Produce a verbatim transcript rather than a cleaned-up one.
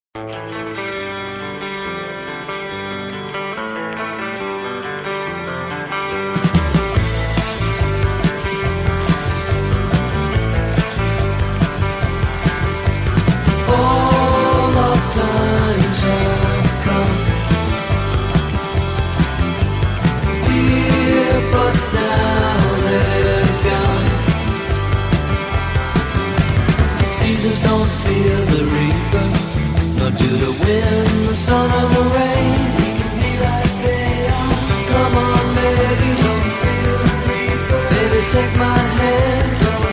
All our times have come here, but now they're gone. Seasons don't fear the reaper, nor do the wind, the sun, or the rain.